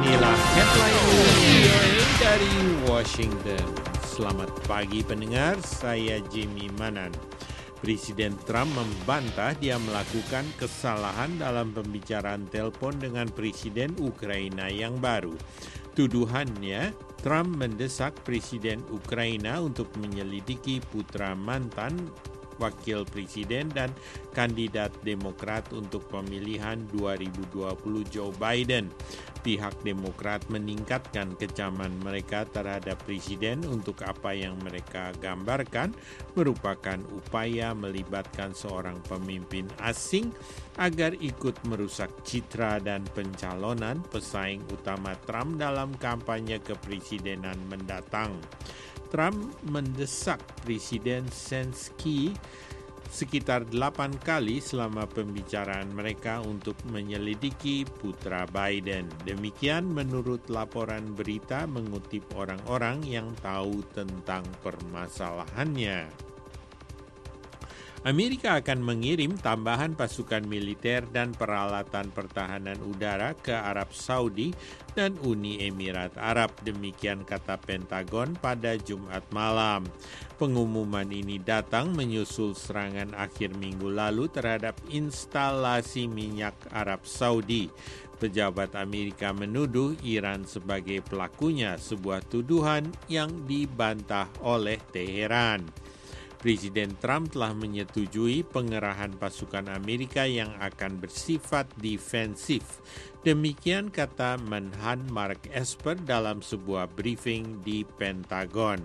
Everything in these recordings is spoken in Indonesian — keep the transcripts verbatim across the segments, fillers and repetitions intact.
Inilah headline news V O A dari Washington. Selamat pagi pendengar, saya Jimmy Manan. Presiden Trump membantah dia melakukan kesalahan dalam pembicaraan telepon dengan Presiden Ukraina yang baru. Tuduhannya, Trump mendesak Presiden Ukraina untuk menyelidiki putra mantan Wakil Presiden dan kandidat Demokrat untuk pemilihan dua ribu dua puluh Joe Biden. Pihak Demokrat meningkatkan kecaman mereka terhadap Presiden untuk apa yang mereka gambarkan merupakan upaya melibatkan seorang pemimpin asing agar ikut merusak citra dan pencalonan pesaing utama Trump dalam kampanye kepresidenan mendatang. Trump mendesak Presiden Zelensky sekitar delapan kali selama pembicaraan mereka untuk menyelidiki putra Biden. Demikian menurut laporan berita mengutip orang-orang yang tahu tentang permasalahannya. Amerika akan mengirim tambahan pasukan militer dan peralatan pertahanan udara ke Arab Saudi dan Uni Emirat Arab, demikian kata Pentagon pada Jumat malam. Pengumuman ini datang menyusul serangan akhir minggu lalu terhadap instalasi minyak Arab Saudi. Pejabat Amerika menuduh Iran sebagai pelakunya, sebuah tuduhan yang dibantah oleh Teheran. Presiden Trump telah menyetujui pengerahan pasukan Amerika yang akan bersifat defensif. Demikian kata Menhan Mark Esper dalam sebuah briefing di Pentagon.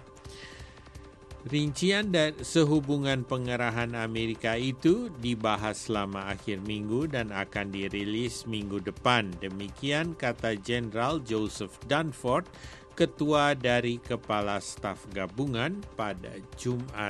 Rincian dan sehubungan pengerahan Amerika itu dibahas selama akhir minggu dan akan dirilis minggu depan. Demikian kata Jenderal Joseph Dunford, Ketua dari Kepala Staf Gabungan pada Jumat.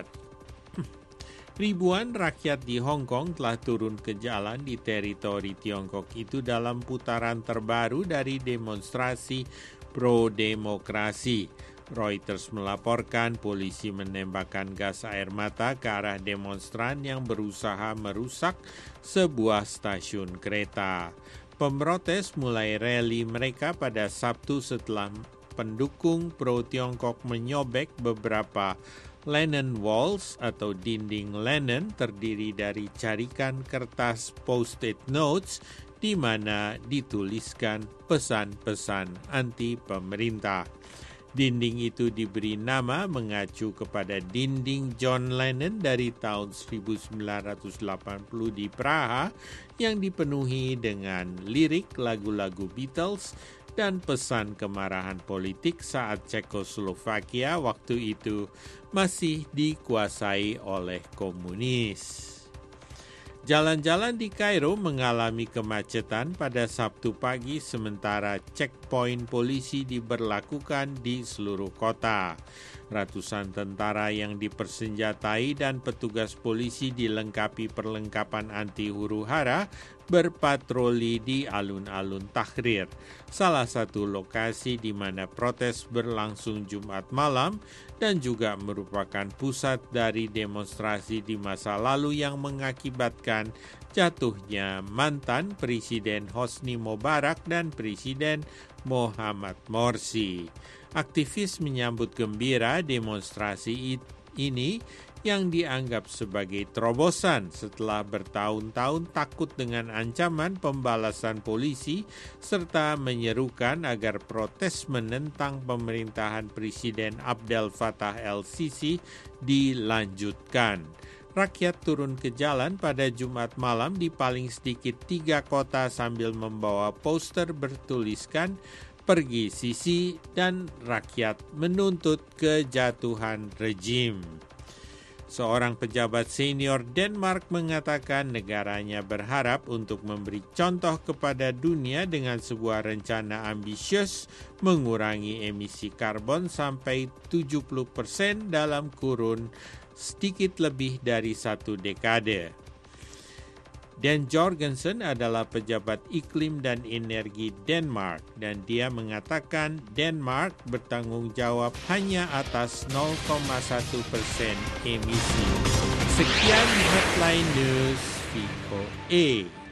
Ribuan rakyat di Hong Kong telah turun ke jalan di teritori Tiongkok itu dalam putaran terbaru dari demonstrasi pro-demokrasi. Reuters melaporkan polisi menembakkan gas air mata ke arah demonstran yang berusaha merusak sebuah stasiun kereta. Pemrotes mulai rally mereka pada Sabtu setelah pendukung pro-Tiongkok menyobek beberapa Lennon Walls atau dinding Lennon terdiri dari carikan kertas post-it notes di mana dituliskan pesan-pesan anti pemerintah. Dinding itu diberi nama mengacu kepada dinding John Lennon dari tahun seribu sembilan ratus delapan puluh di Praha yang dipenuhi dengan lirik lagu-lagu Beatles dan pesan kemarahan politik saat Cekoslovakia waktu itu masih dikuasai oleh komunis. Jalan-jalan di Kairo mengalami kemacetan pada Sabtu pagi sementara checkpoint polisi diberlakukan di seluruh kota. Ratusan tentara yang dipersenjatai dan petugas polisi dilengkapi perlengkapan anti huru-hara berpatroli di alun-alun Tahrir, salah satu lokasi di mana protes berlangsung Jumat malam dan juga merupakan pusat dari demonstrasi di masa lalu yang mengakibatkan jatuhnya mantan Presiden Hosni Mubarak dan Presiden Mohamed Morsi. Aktivis menyambut gembira demonstrasi ini yang dianggap sebagai terobosan setelah bertahun-tahun takut dengan ancaman pembalasan polisi serta menyerukan agar protes menentang pemerintahan Presiden Abdel Fattah el-Sisi dilanjutkan. Rakyat turun ke jalan pada Jumat malam di paling sedikit tiga kota sambil membawa poster bertuliskan "Pergi Sisi" dan "Rakyat menuntut kejatuhan rejim". Seorang pejabat senior Denmark mengatakan negaranya berharap untuk memberi contoh kepada dunia dengan sebuah rencana ambisius mengurangi emisi karbon sampai tujuh puluh persen dalam kurun sedikit lebih dari satu dekade. Dan Jorgensen adalah pejabat iklim dan energi Denmark dan dia mengatakan Denmark bertanggung jawab hanya atas nol koma satu persen emisi. Sekian headline news V O A.